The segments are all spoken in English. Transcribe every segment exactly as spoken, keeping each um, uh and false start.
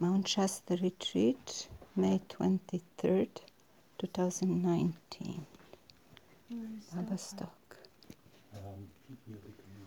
Mount Shasta Retreat, May twenty-third, twenty nineteen. Tavistock. Um, you'll be coming.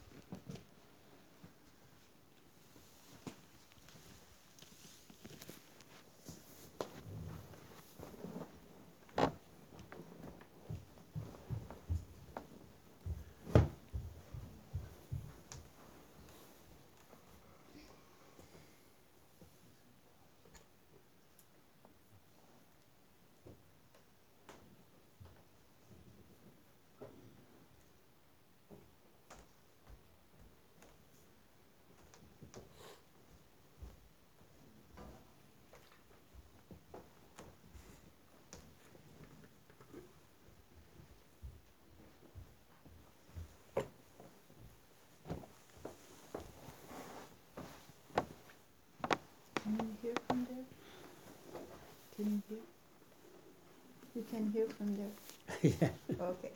Can you hear from there? Can you hear? You can hear from there? Yeah. Okay.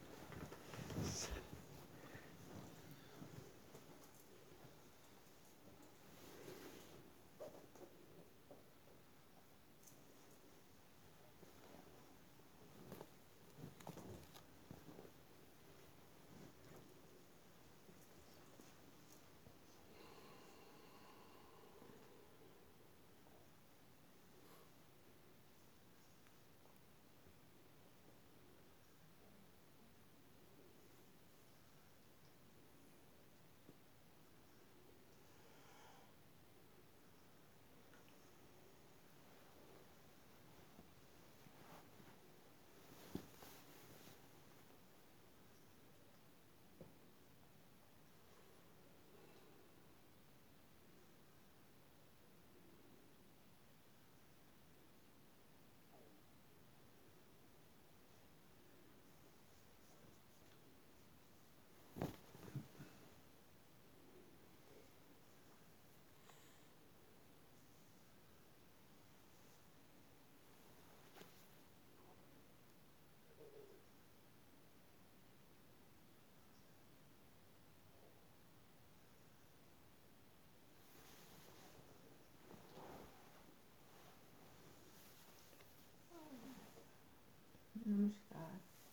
Namaskar.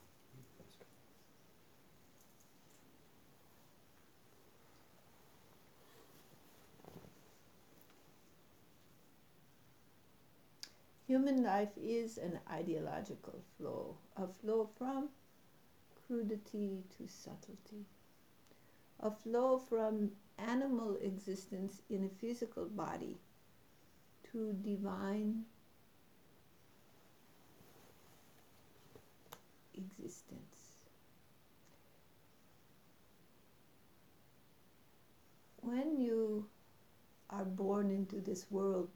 Human life is an ideological flow, a flow from crudity to subtlety, a flow from animal existence in a physical body to divine existence. When you are born into this world,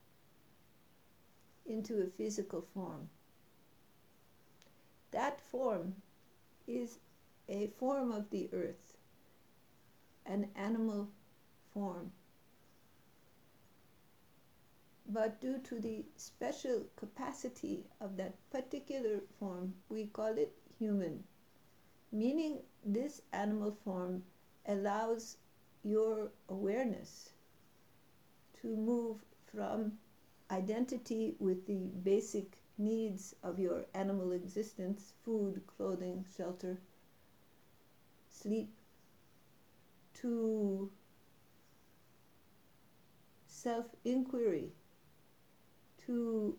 into a physical form, that form is a form of the earth, an animal form. But due to the special capacity of that particular form, we call it human, meaning this animal form allows your awareness to move from identity with the basic needs of your animal existence, food, clothing, shelter, sleep, to self-inquiry, to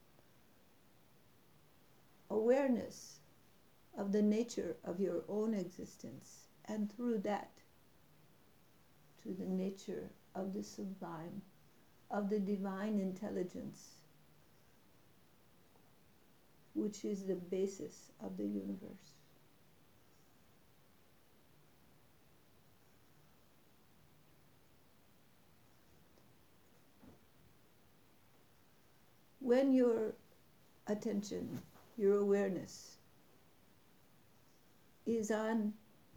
awareness of the nature of your own existence, and through that, to the nature of the sublime, of the divine intelligence, which is the basis of the universe. When your attention, your awareness is on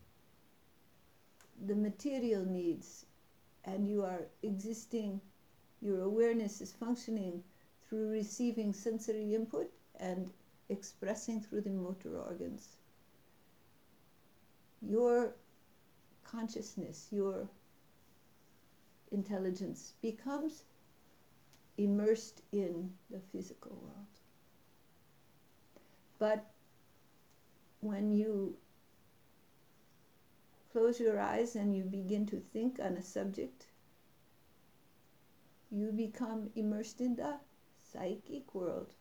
the material needs and you are existing, your awareness is functioning through receiving sensory input and expressing through the motor organs, your consciousness, your intelligence becomes immersed in the physical world. But when you close your eyes and you begin to think on a subject, you become immersed in the psychic world.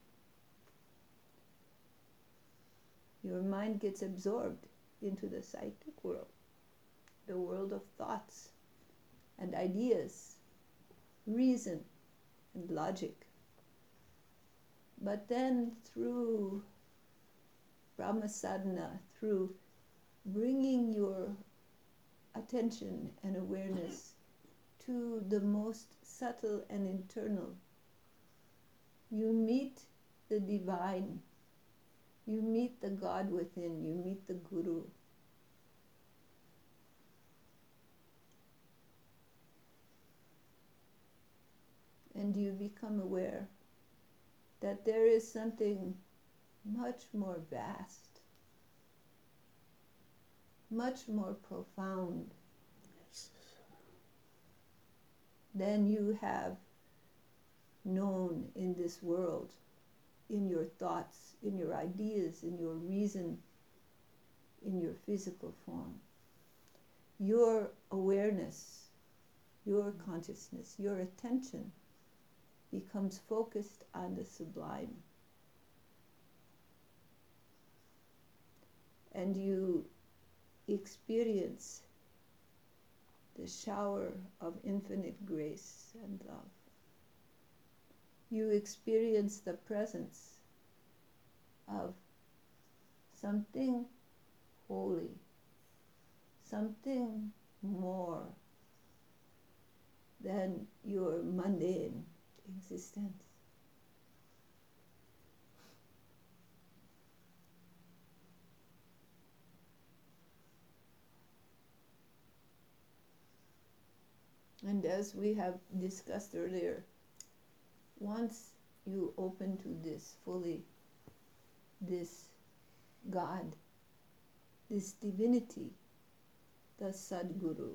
Your mind gets absorbed into the psychic world, the world of thoughts and ideas, reason and logic. But then through Brahma sadhana, through bringing your attention and awareness to the most subtle and internal, you meet the divine, you meet the God within, you meet the Guru. And you become aware that there is something much more vast, much more profound than you have known in this world, in your thoughts, in your ideas, in your reason, in your physical form. Your awareness, your consciousness, your attention becomes focused on the sublime. And you experience the shower of infinite grace and love. You experience the presence of something holy, something more than your mundane existence. And as we have discussed earlier, once you open to this fully, this God, this divinity, the Sadguru,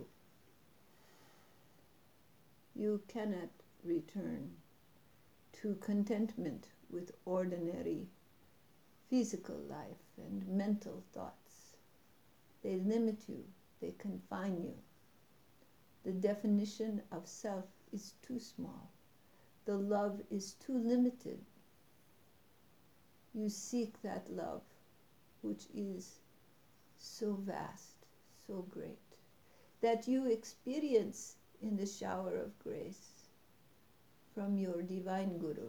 you cannot return to contentment with ordinary physical life and mental thoughts. They limit you, they confine you. The definition of self is too small. The love is too limited. You seek that love which is so vast, so great, that you experience in the shower of grace from your divine Guru.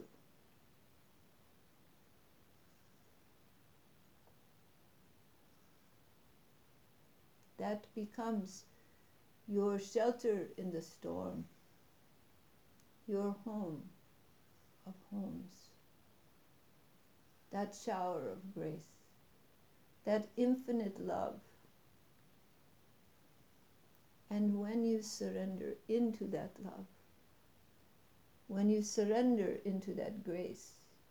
That becomes your shelter in the storm, your home of homes, that shower of grace, that infinite love. And when you surrender into that love, when you surrender into that grace,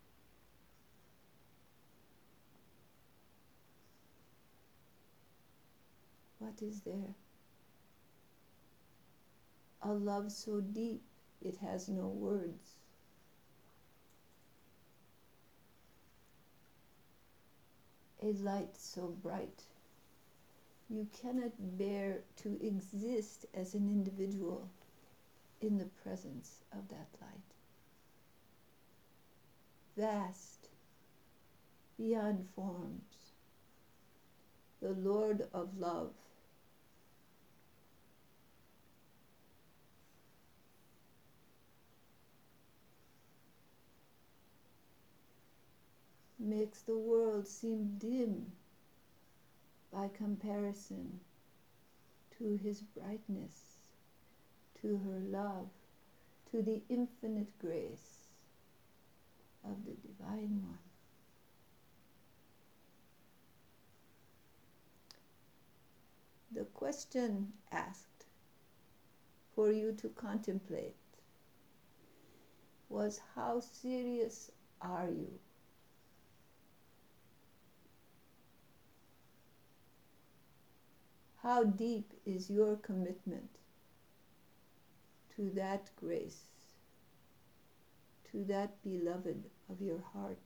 what is there? A love so deep it has no words. A light so bright you cannot bear to exist as an individual in the presence of that light. Vast, beyond forms, the Lord of love. Makes the world seem dim by comparison to his brightness, to her love, to the infinite grace of the Divine One. The question asked for you to contemplate was, how serious are you? How deep is your commitment to that grace, to that beloved of your heart.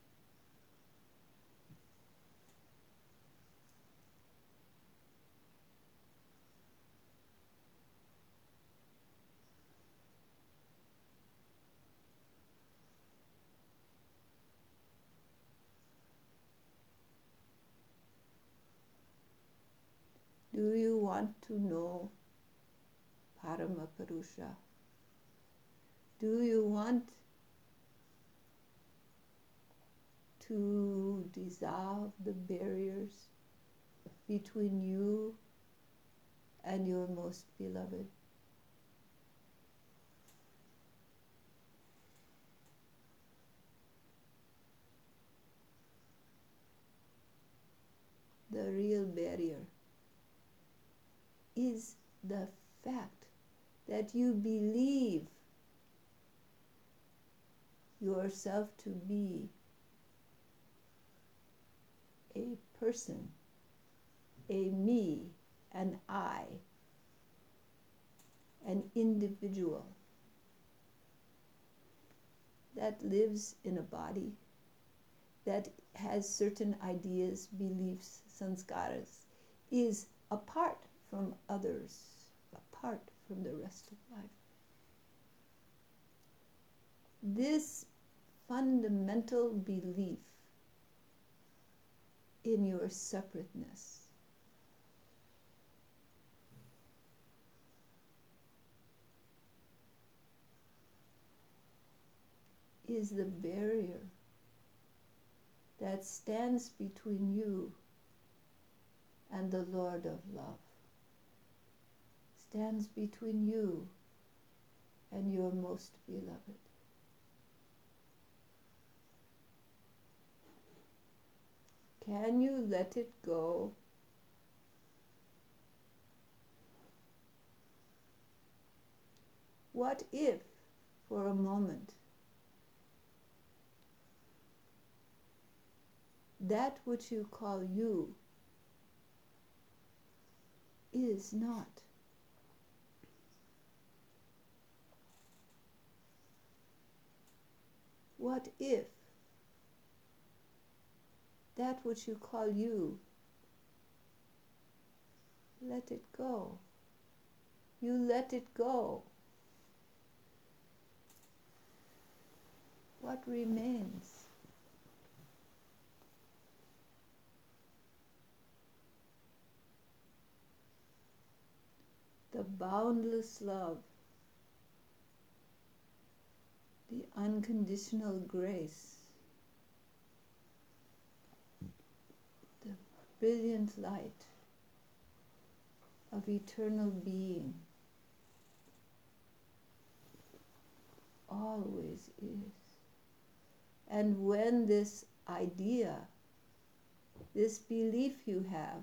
Do you want to know Paramapurusha? Do you want to dissolve the barriers between you and your most beloved? The real barrier is the fact that you believe yourself to be a person, a me, an I, an individual that lives in a body, that has certain ideas, beliefs, sanskaras, is apart from others, apart from the rest of life. This fundamental belief in your separateness is the barrier that stands between you and the Lord of love, stands between you and your most beloved. Can you let it go? What if, for a moment, that which you call you is not? What if that which you call you, let it go? You let it go. What remains? The boundless love, the unconditional grace, the brilliant light of eternal being always is. And when this idea, this belief you have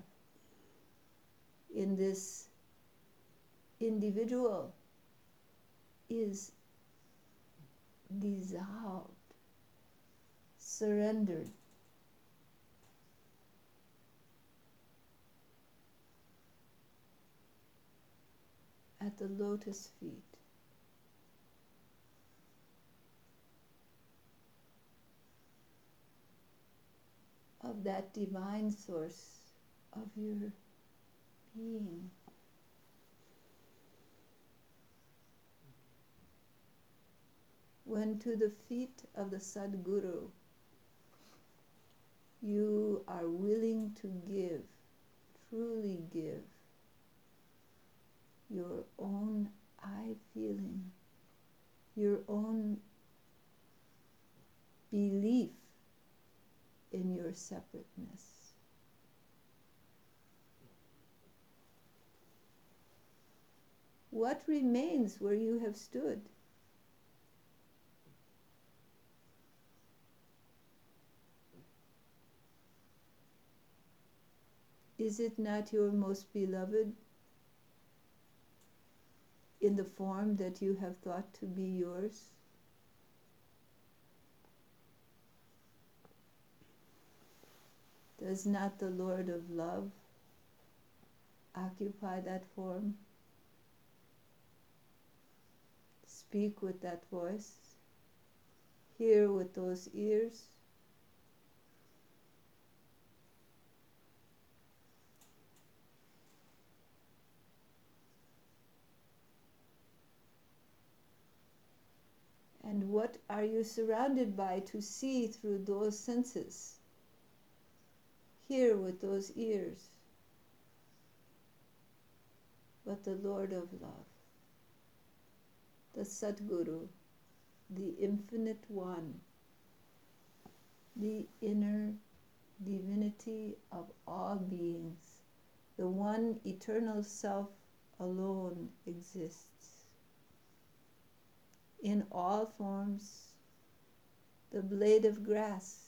in this individual is dissolved, surrendered, at the lotus feet of that divine source of your being, when to the feet of the Sadguru you are willing to give, truly give, your own I feeling, your own belief in your separateness. What remains where you have stood? Is it not your most beloved in the form that you have thought to be yours? Does not the Lord of love occupy that form? Speak with that voice? Hear with those ears. And what are you surrounded by to see through those senses? Hear with those ears. But the Lord of Love, the Sadguru, the Infinite One, the inner divinity of all beings, the one eternal self alone exists. In all forms, the blade of grass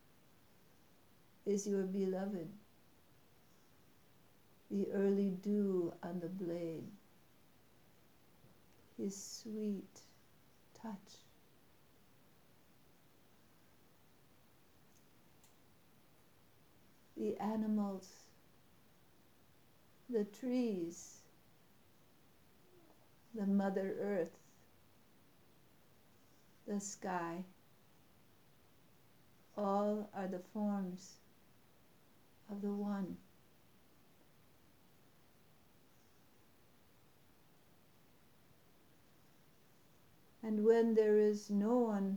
is your beloved, the early dew on the blade, his sweet touch. The animals, the trees, the Mother Earth, the sky, all are the forms of the One. And when there is no one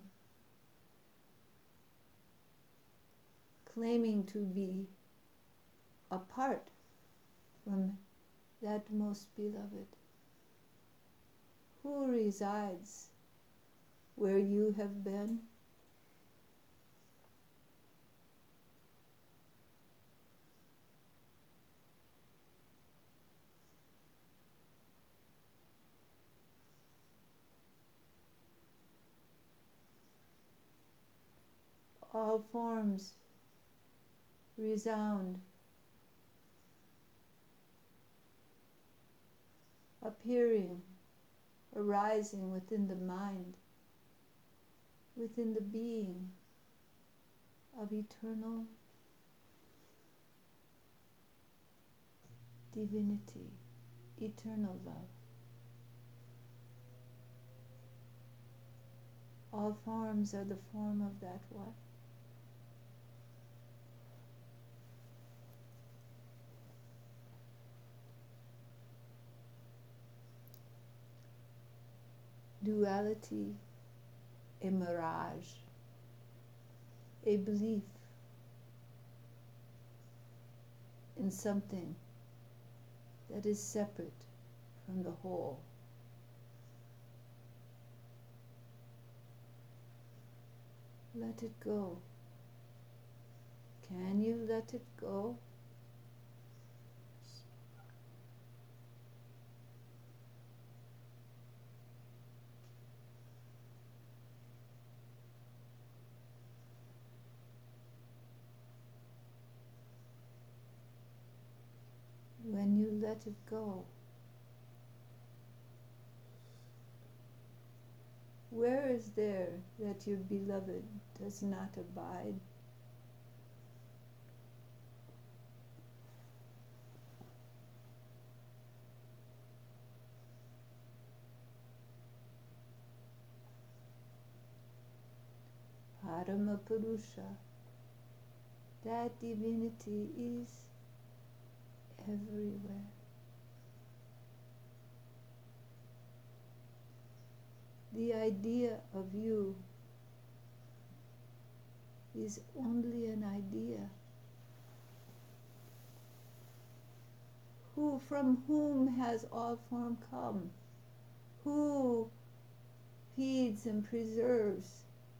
claiming to be apart from that most beloved, who resides where you have been? All forms resound, appearing, arising within the mind, within the being of eternal divinity, eternal love. All forms are the form of that one. Duality, a mirage, a belief in something that is separate from the whole. Let it go. Can you let it go? When you let it go, where is there that your beloved does not abide? Paramapurusha, that divinity is everywhere. The idea of you is only an idea. Who, from whom has all form come? Who feeds and preserves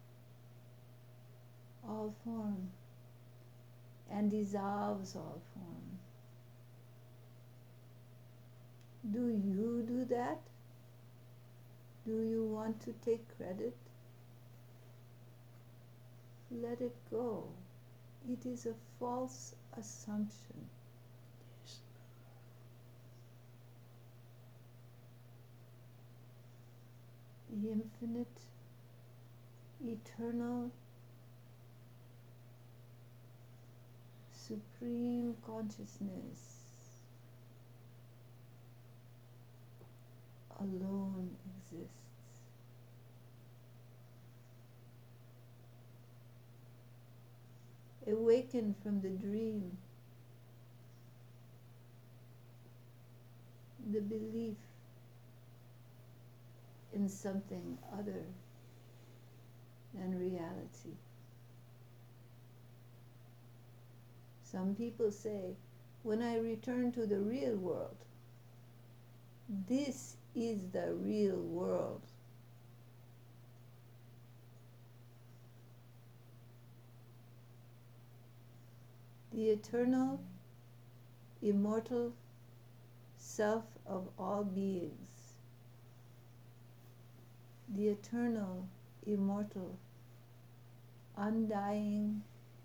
all form and dissolves all form? Do you do that? Do you want to take credit? Let it go. It is a false assumption. The infinite, eternal, supreme consciousness alone exists. awaken from the dream, the belief in something other than reality. Some people say, when I return to the real world, this is the real world. The eternal, immortal self of all beings. The eternal, immortal, undying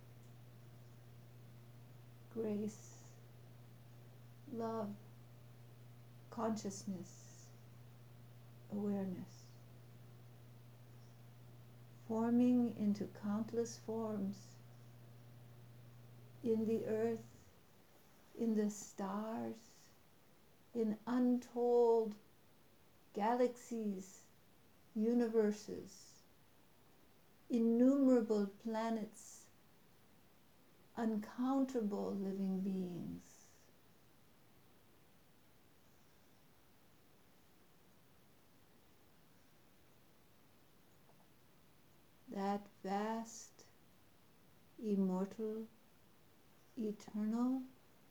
grace, love, consciousness, awareness, forming into countless forms in the earth, in the stars, in untold galaxies, universes, innumerable planets, uncountable living beings. That vast, immortal, eternal,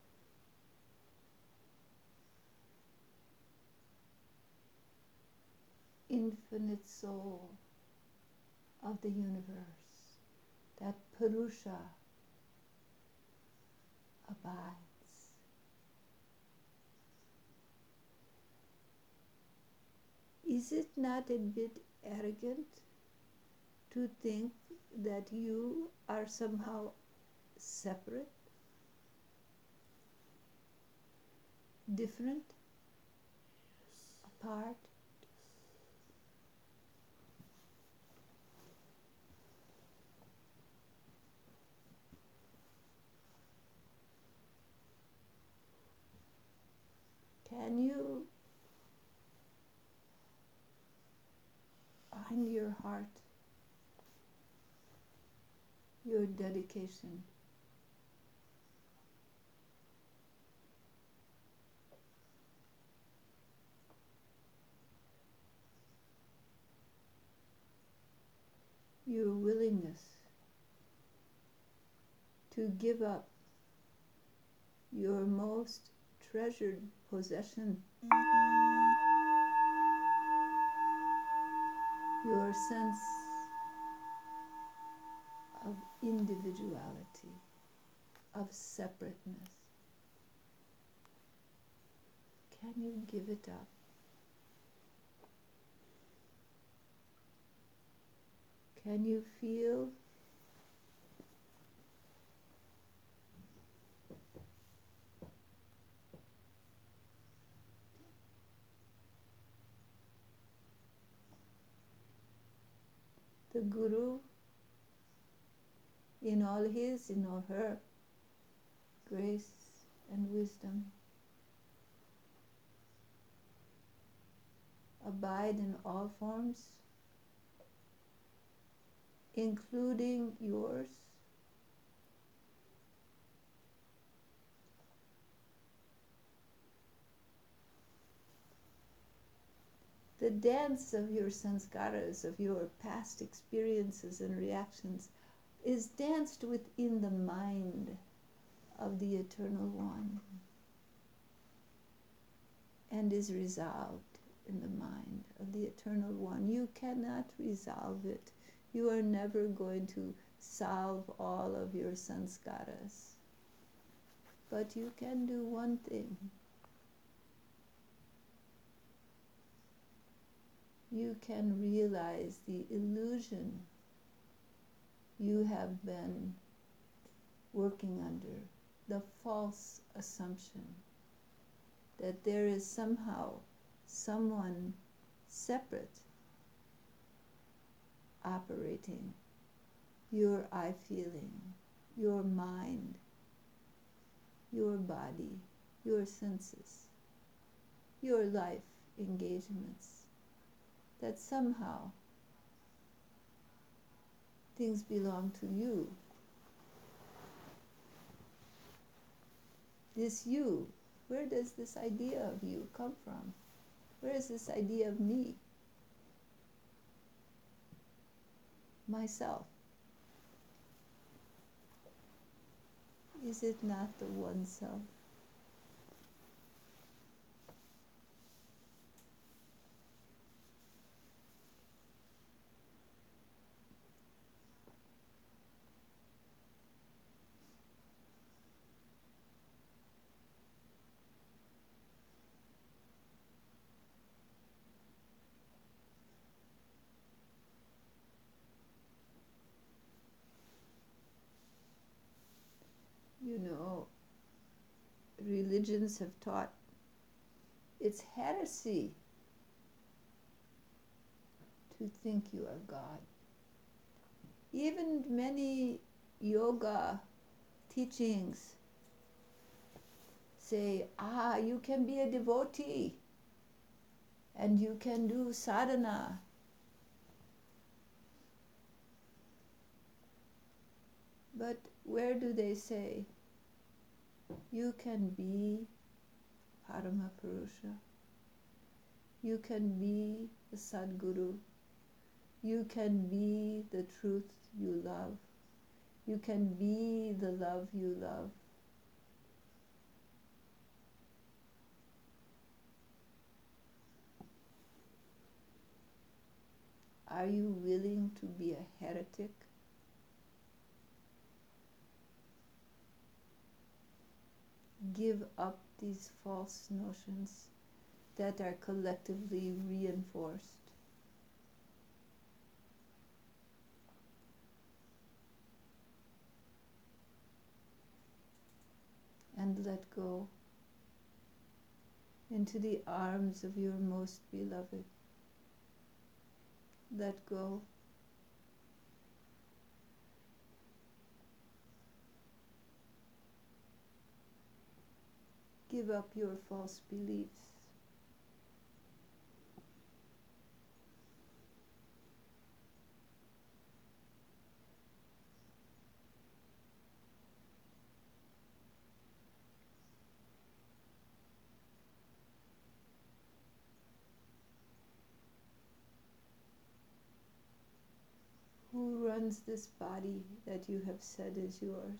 infinite soul of the universe, that Purusha abides. Is it not a bit arrogant to think that you are somehow separate, different, apart? Can you find your heart, your dedication, your willingness to give up your most treasured possession, your sense of individuality, of separateness? Can you give it up? Can you feel the Guru in all his, in all her grace and wisdom abide in all forms, including yours? The dance of your sanskaras, of your past experiences and reactions, is danced within the mind of the Eternal One and is resolved in the mind of the Eternal One. You cannot resolve it. You are never going to solve all of your sanskaras. But you can do one thing. You can realize the illusion you have been working under, the false assumption that there is somehow someone separate operating your I feeling, your mind, your body, your senses, your life engagements, that somehow things belong to you This you, where does this idea of you come from? Where is this idea of me? Myself. Is it not the one self? You know, religions have taught it's heresy to think you are God. Even many yoga teachings say, ah, you can be a devotee and you can do sadhana. But where do they say you can be Paramapurusha? You can be the Sadguru. You can be the truth you love. You can be the love you love. Are you willing to be a heretic? Give up these false notions that are collectively reinforced. And let go into the arms of your most beloved. Let go. Give up your false beliefs. Who runs this body that you have said is yours?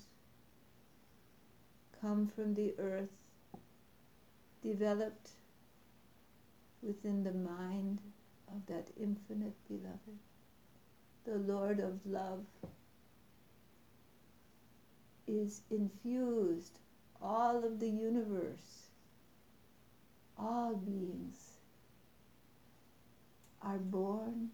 Come from the earth, developed within the mind of that infinite beloved, the Lord of love, is infused all of the universe. All beings are born,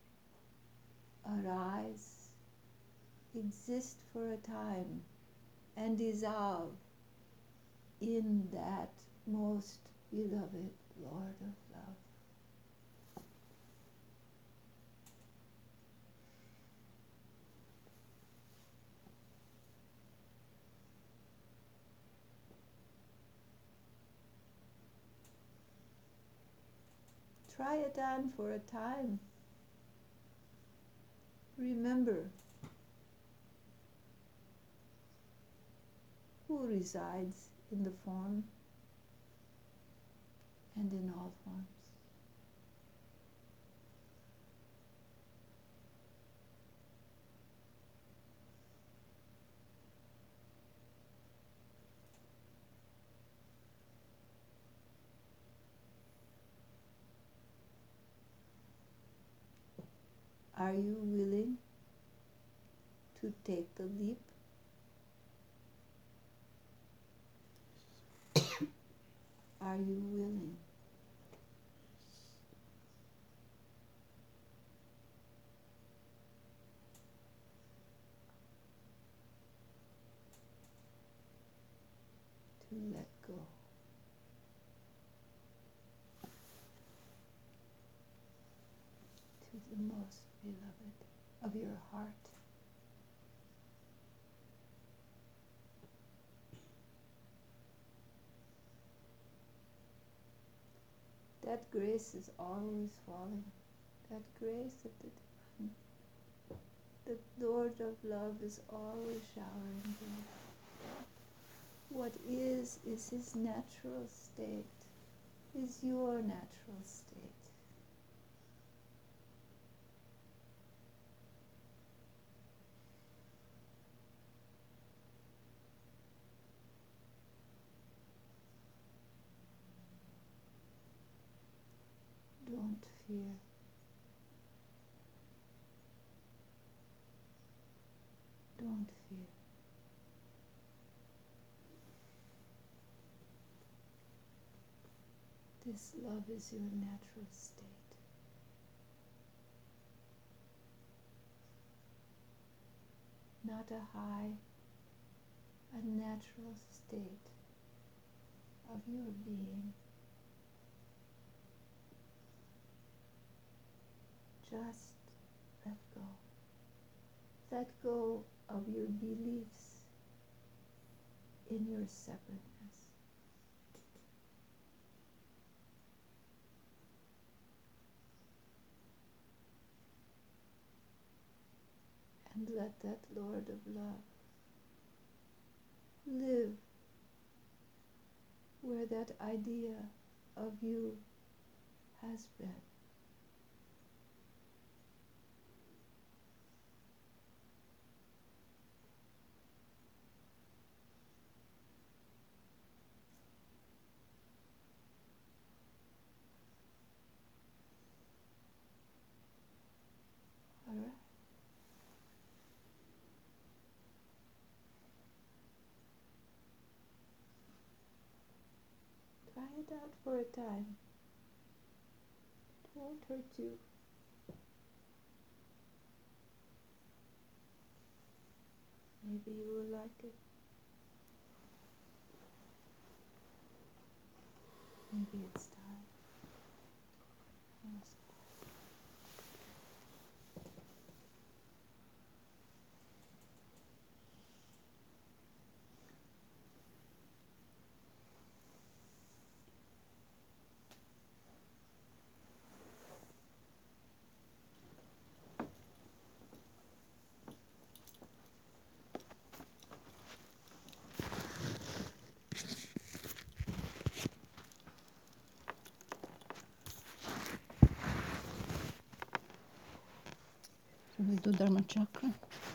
arise, exist for a time, and dissolve in that most beloved Lord of love. Try it on for a time. Remember who resides in the form and in all forms. Are you willing to take the leap? Are you willing? To let go. To the most beloved of your heart. That grace is always falling. That grace of the divine, the Lord of love is always showering grace. What is, is his natural state, is your natural state. Don't fear. Don't fear. This love is your natural state. Not a high, a natural state of your being. Just let go. Let go of your beliefs in your separateness. And let that Lord of love live where that idea of you has been. All right. Try it out for a time. It won't hurt you. Maybe you will like it. Maybe it's time. Yes. So we do Dharma Chakra.